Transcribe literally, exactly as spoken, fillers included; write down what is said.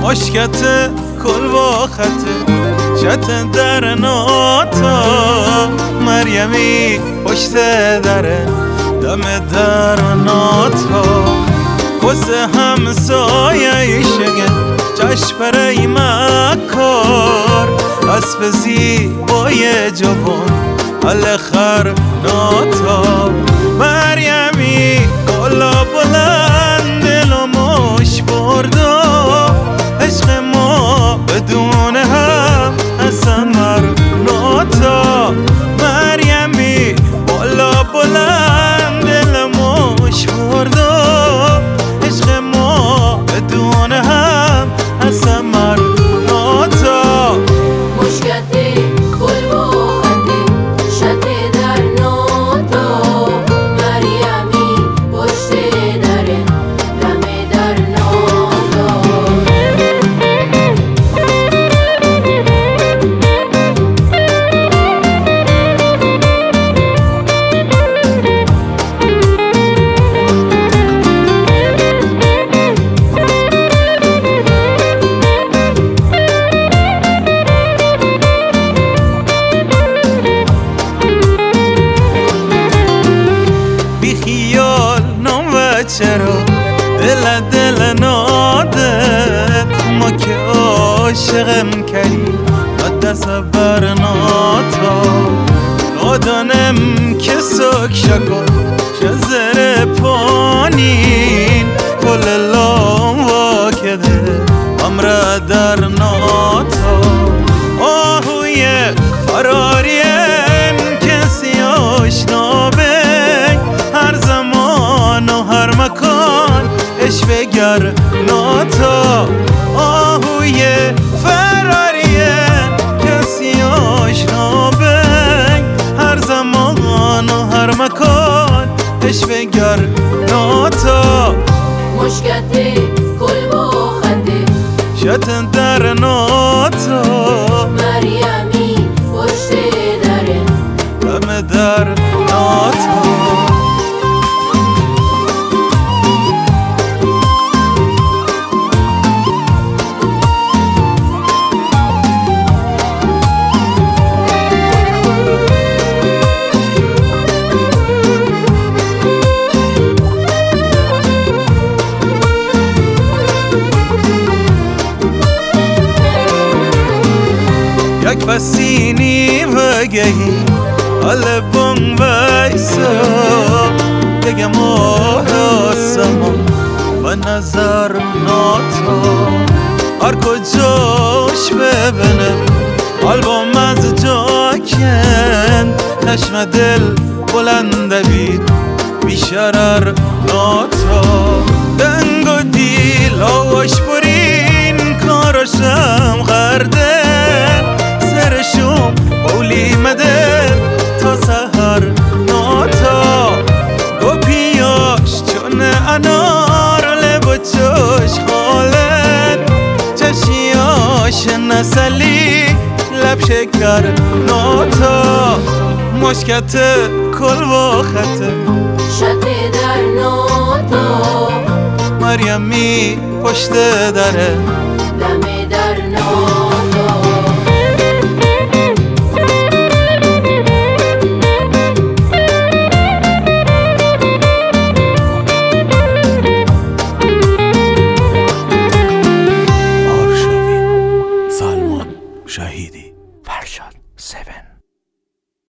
مشکت کل با خطه شت در ناتا مریمی پشت دره دم در ناتا واسه همسایه شگه چشم پره مکار اسب زیبای جوان الاخر ناتا مریمی کلا بلند دل و مش بردا عشق ما بدون هم اصلا مر ناتا مریمی بالا بلند دل مش بردا عشق ما بدون هم اصلا مر ناتا مشکتی گل و خطی شتی در ناتا مریمی پشت دره دم در ناتا چرا دل دل نادت ما که عاشقم کردی دست بر ناتا نادانم که سک شکن شزر پانین کل لام واکده امر در ناتا آهوی فرارین کسی آشنا بین هر زمان و هر مکان اشوگر ناتا آهوی فراریه کسی آشنا بین هر زمان و هر مکان اشوگر ناتا مشکتی گل و خطی شت در ناتا مریمی پشت دره دم در ناتا یک بسینی بگهی حال بانگ بایسا دیگه ماه آسمان و نظر ناتا هر کجاش ببینم قلبم از جا کن نشم دل بلنده بید بیشرر ناتا دنگ و دیل آواش برین کارشم غرده سرشم قولی مده تا سهر ناتا گو پیاش چون انار لب و چش خالد چشیاش نسلی لب شکر ناتا مشکت کل و خطه شتی در ناتا مریمی پشت دره دم در ناتا